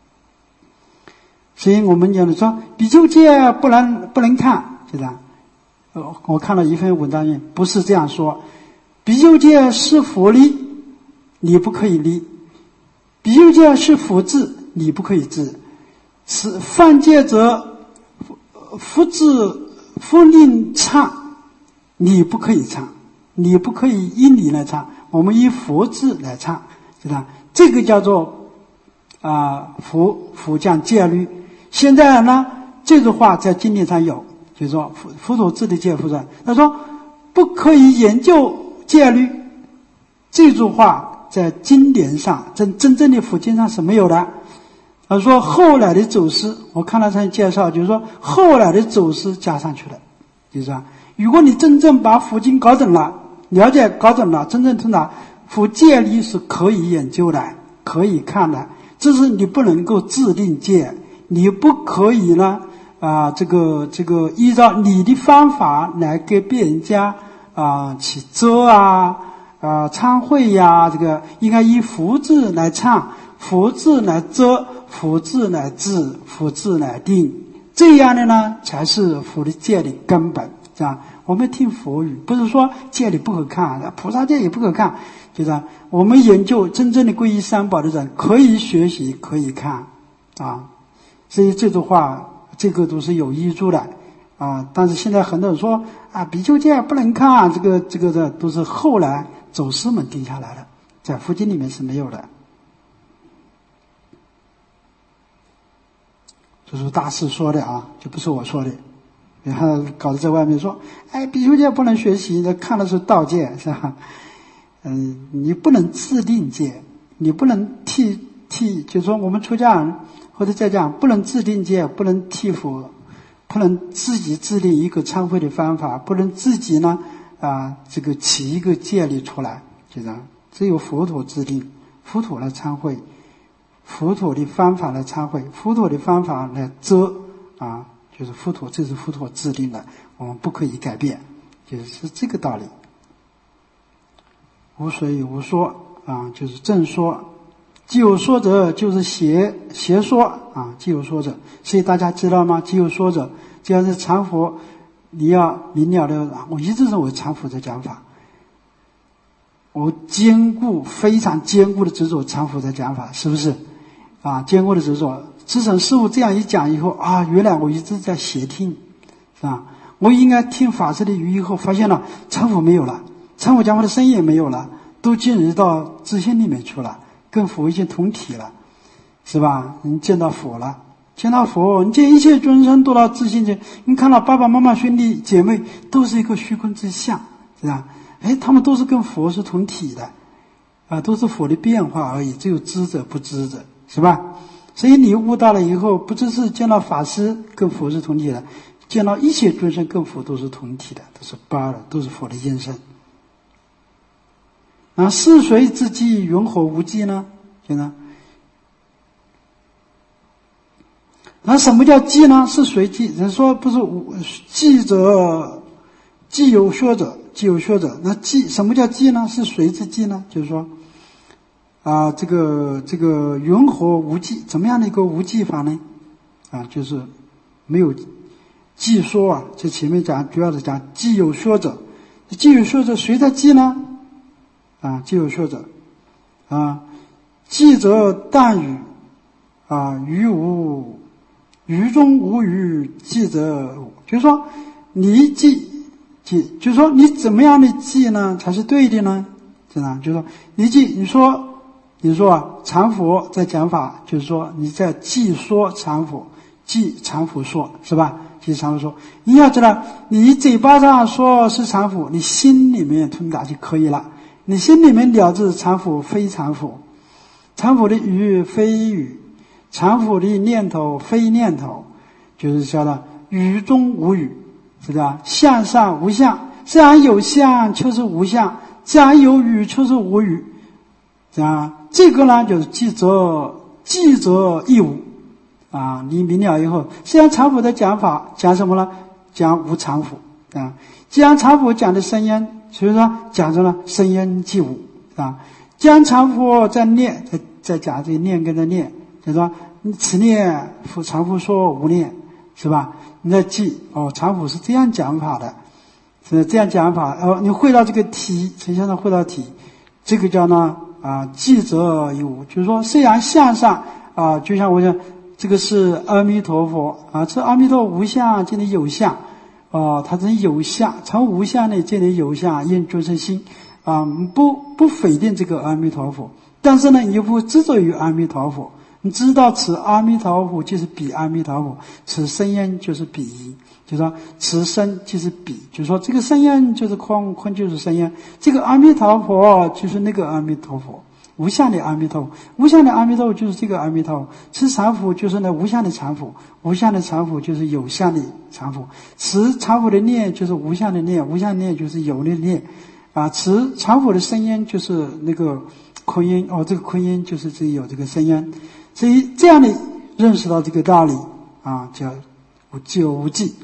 所以我们讲的说比丘戒不能不能看，就这样。呃，我看了一篇文章，不是这样说。比丘戒是佛立，你不可以立；比丘戒是佛制，你不可以制。是犯戒者，佛制佛令唱，你不可以唱，你不可以依理来唱，我们依佛制来唱，知道？这个叫做啊、呃、佛佛讲戒律。现在呢，这句话在经典上有。就是说佛佛陀制的戒佛传，他说不可以研究戒律，这句话在经典上真真正的佛经上是没有的。他说后来的祖师，我看了他介绍，就是说后来的祖师加上去了。就是说如果你真正把佛经搞懂了，了解搞懂了，真正通达佛戒律是可以研究的，可以看的，只是你不能够制定戒，你不可以呢啊，这个这个依照你的方法来给别人家啊起遮啊啊参会呀，这个应该以佛制来唱，佛制来遮，佛制来治，佛制来定，这样的呢才是佛的戒的根本。这样我们听佛语，不是说戒律不可看，菩萨戒也不可看，就是我们研究真正的皈依三宝的人可以学习，可以看啊。所以这句话。这个都是有依据的啊，但是现在很多人说啊，比丘戒不能看，这个这个的都是后来祖师们定下来的，在佛经里面是没有的。这是大师说的啊，就不是我说的。然后搞得在外面说，哎，比丘戒不能学习，那看的是道戒，是吧？嗯，你不能制定戒，你不能替替，就是说我们出家人。或者再讲，不能制定戒，不能替佛，不能自己制定一个参会的方法，不能自己呢啊这个起一个戒律出来，就这样，只有佛陀制定，佛陀来参会，佛陀的方法来参会，佛陀的方法来遮啊，就是佛陀，这是佛陀制定的，我们不可以改变，就是这个道理。无水无说啊，就是正说。既有说者就是邪邪说啊，既有说者，所以大家知道吗？既有说者，只要是禅佛，你要明了的。我一直认为禅佛的讲法，我坚固非常坚固的执着禅佛的讲法，是不是啊？坚固的执着。智诚师父这样一讲以后啊，原来我一直在邪听，是吧？我应该听法师的语以后，发现了禅佛没有了，禅佛讲法的声音也没有了，都进入到自性里面去了。跟佛已经同体了，是吧？你见到佛了，见到佛，你见一切众生都到自性去，你看到爸爸妈妈兄弟姐妹都是一个虚空之相，是吧？哎，他们都是跟佛是同体的，啊，都是佛的变化而已，只有知者不知者，是吧？所以你悟到了以后，不只是见到法师跟佛是同体的，见到一切众生跟佛都是同体的，都是八的，都是佛的应身。那是谁之寂云何无寂呢？现在，那什么叫寂呢？是谁寂？人说不是寂者，寂有说者，寂有说者。那寂什么叫寂呢？是谁之寂呢？就是说，啊，这个这个云何无寂？怎么样的一个无寂法呢？啊，就是没有寂说啊。这前面讲主要是讲寂有说者，寂有说者谁在寂呢？ 啊，既有学者啊，既则淡语啊，语无语中无语，既则无，就是说你记记，就是说你怎么样的记呢才是对的呢？是吧？就是说你记，你说你说啊，禅佛在讲法，就是说你在记说禅佛，记禅佛说，是吧？记禅佛说，你要知道，你嘴巴上说是禅佛，你心里面通达就可以了。你心里面了知禅佛非禅佛，禅佛的语非语，禅佛的念头非念头，就是说了语中无语，是吧？相上无相，虽然有相却是无相，既然有语却是无语，啊，这个呢就是记则记则亦无啊。你明了以后，虽然禅佛的讲法讲什么呢？讲无常佛啊。既然禅佛讲的声音，所以说讲着呢声音即无啊。既然禅佛在念，在在讲这个念跟着念，就是说你此念禅佛说无念，是吧？你在记哦，禅佛是这样讲法的，是这样讲法哦。你会到这个题，陈先生会到题，这个叫呢啊记则亦无，就是说虽然相上啊，就像我讲这个是阿弥陀佛啊，这阿弥陀无相，这里有相。哦，它是有相，从无相呢，这里有相，应众生心啊，不不否定这个阿弥陀佛，但是呢，你不执着于阿弥陀佛，你知道此阿弥陀佛就是彼阿弥陀佛，此声音就是彼音，就说此声就是彼，就说这个声音就是空，空就是声音，这个阿弥陀佛就是那个阿弥陀佛。无相的阿弥陀佛，无相的阿弥陀佛就是这个阿弥陀佛，此禅佛就是那无相的禅佛，无相的禅佛就是有相的禅佛，此禅佛的念就是无相的念，无相的念就是有的念啊，此禅佛的声音就是那个空音哦，这个空音就是这有这个声音，所以这样的认识到这个道理啊，叫无记无记。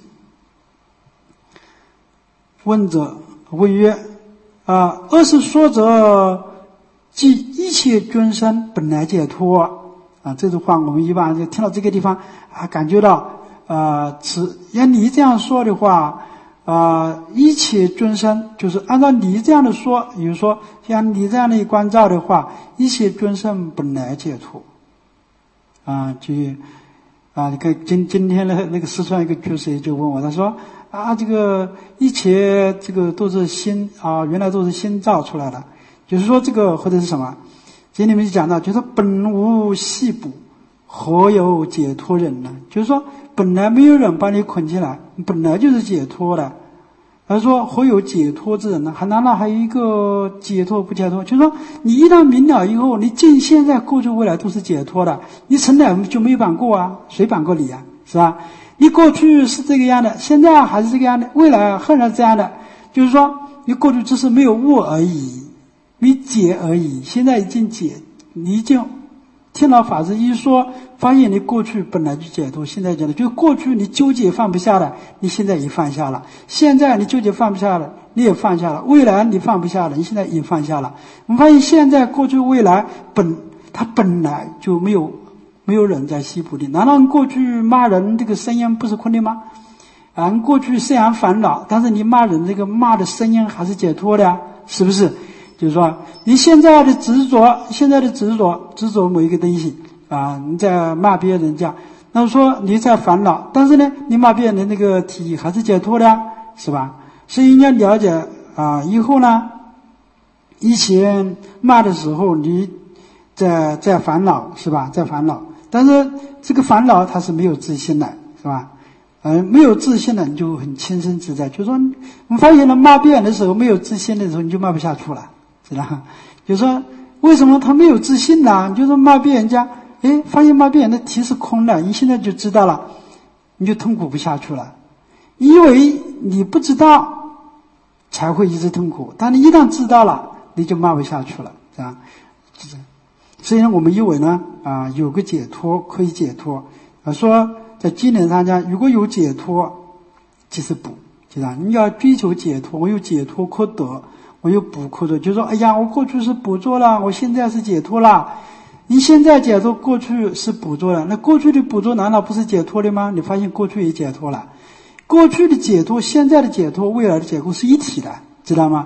问者问曰啊，二是说者即一切众生本来解脱啊，这句话我们一般就听到这个地方啊，感觉到呃，此要你这样说的话啊，一切众生就是按照你这样的说，比如说像你这样的关照的话，一切众生本来解脱啊，就啊，你看今今天的那个四川一个居士就问我，他说啊，这个一切这个都是心啊，原来都是心造出来的。就是说这个或者是什么，这里面就讲到，就是本无系补，何有解脱人呢？就是说本来没有人把你捆起来，本来就是解脱的。他说何有解脱之人呢？还难道还有一个解脱不解脱？就是说你一旦明了以后，你今现在过去未来都是解脱的，你从来就没有绑过啊，谁绑过你啊？是吧？你过去是这个样的，现在还是这个样的，未来还是这样的，就是说你过去只是没有悟而已，没解而已，现在已经解，你已经听了法师一说，发现你过去本来就解脱，现在解脱，就过去你纠结放不下的，你现在也放下了；现在你纠结放不下了，你也放下了；未来你放不下了，你现在也放下了。我们发现现在、过去、未来本它本来就没有没有人在西普的。难道过去骂人这个声音不是空的吗？啊，过去虽然烦恼，但是你骂人这个骂的声音还是解脱的呀，是不是？就是说你现在的执着，现在的执着执着某一个东西啊，你在骂别人这样，那说你在烦恼，但是呢你骂别人的那个体还是解脱的呀，是吧？所以你要了解啊，以后呢以前骂的时候你在在烦恼，是吧？在烦恼，但是这个烦恼它是没有自信的，是吧？嗯，没有自信的你就很轻松自在，就是说你发现了骂别人的时候没有自信的时候你就骂不下去了，是吧？就是说为什么他没有自信呢？就是骂别人家，诶，发现骂别人的题是空的，你现在就知道了，你就痛苦不下去了。因为你不知道才会一直痛苦，但你一旦知道了你就骂不下去了，是吧？所以呢我们以为呢啊有个解脱可以解脱啊，说在经典上讲，如果有解脱即是补，是吧？你要追求解脱，我有解脱可得，我有补可得，就说哎呀我过去是补做了，我现在是解脱了。你现在解脱，过去是补做了，那过去的补做难道不是解脱的吗？你发现过去也解脱了，过去的解脱、现在的解脱、未来的解脱是一体的，知道吗？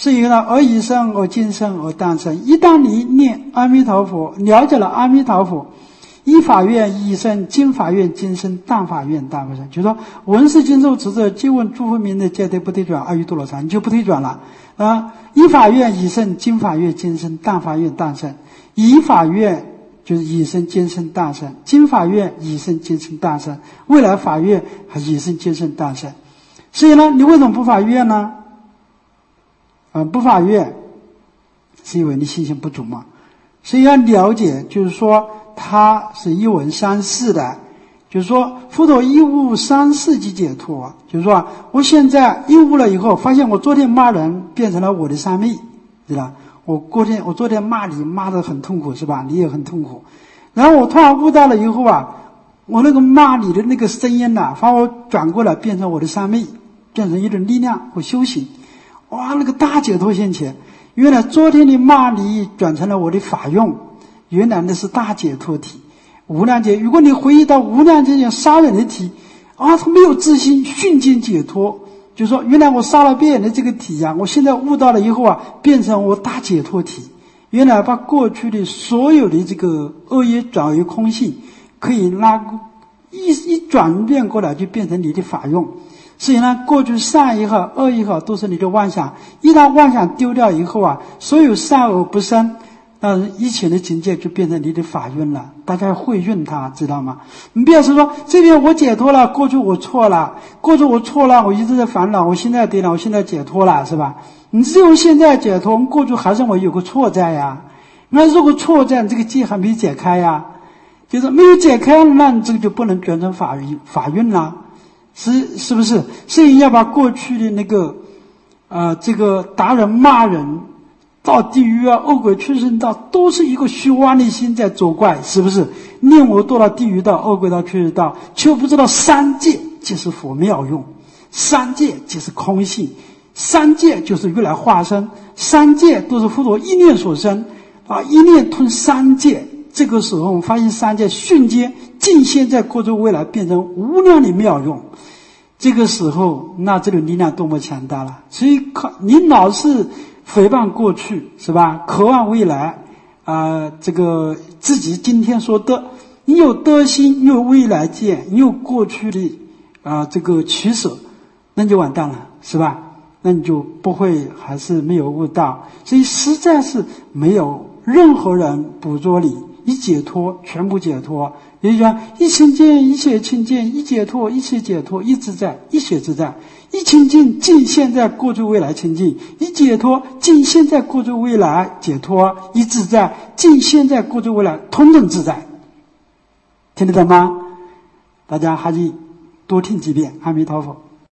所以呢，而已生，而今生，而当生。一旦你念阿弥陀佛，了解了阿弥陀佛，依法愿已生，今法愿今生，当法愿当不生。就是说，闻是经受持者，皆闻诸佛名的，皆得不退转，阿耨多罗三，你就不退转了啊！依法愿已生，今法愿今生，当法愿当生。依法愿就是已生今生当生，今法愿已生今生当生，未来法愿还已生今生当生。所以呢，你为什么不发愿呢？啊，不发愿是因为你信心不足嘛。所以要了解，就是说它是一文三世的，就是说佛陀一悟三世即解脱。就是说我现在一悟了以后，发现我昨天骂人变成了我的三昧，知道吧？我昨天我昨天骂你骂得很痛苦，是吧？你也很痛苦。然后我突然悟到了以后啊，我那个骂你的那个声音呐、啊，把我转过来变成我的三昧，变成一种力量和修行。哇，那个大解脱现前。原来昨天的骂你转成了我的法用，原来那是大解脱体。无量劫，如果你回忆到无量劫前杀人的体啊，他没有自信，瞬间解脱。就是说原来我杀了别人的这个体呀、啊，我现在悟到了以后啊，变成我大解脱体。原来把过去的所有的这个恶业转为空性，可以拉一一转变过来，就变成你的法用。所以呢，过去善也好，恶也好，都是你的妄想。一旦妄想丢掉以后啊，所有善恶不生，那以前的境界就变成你的法运了。大家会运它，知道吗？你不要是说这边我解脱了，过去我错了，过去我错了，我一直在烦恼，我现在对了，我现在解脱了，是吧？你只有现在解脱，过去还是我有个错在呀。那如果错在，这个结还没解开呀，就是没有解开，那你这个就不能转成法运法运了。是是不是？所以要把过去的那个，呃，这个打人骂人，到地狱啊、恶鬼畜生道，都是一个虚妄的心在作怪，是不是？念我堕到地狱道、恶鬼道、畜生道，却不知道三界即是佛妙用，三界即是空性，三界就是如来化身，三界都是佛陀一念所生啊，一念吞三界。这个时候我们发现三界瞬间尽现在过去未来变成无量的妙用，这个时候那这种力量多么强大了。所以你老是诽谤过去，是吧？渴望未来啊、呃，这个自己今天说得，你有得心，你有未来见，你有过去的啊、呃、这个取舍，那你就完蛋了，是吧？那你就不会还是没有悟到。所以实在是没有任何人捕捉你一解脱，全部解脱。也就是说，一清净，一切清净；一解脱，一切解脱；一自在，一切自在。一清净，尽现在过去未来清净；一解脱，尽现在过去未来解脱；一自在，尽现在过去未来通通自在。听得懂吗？大家还是多听几遍。阿弥陀佛。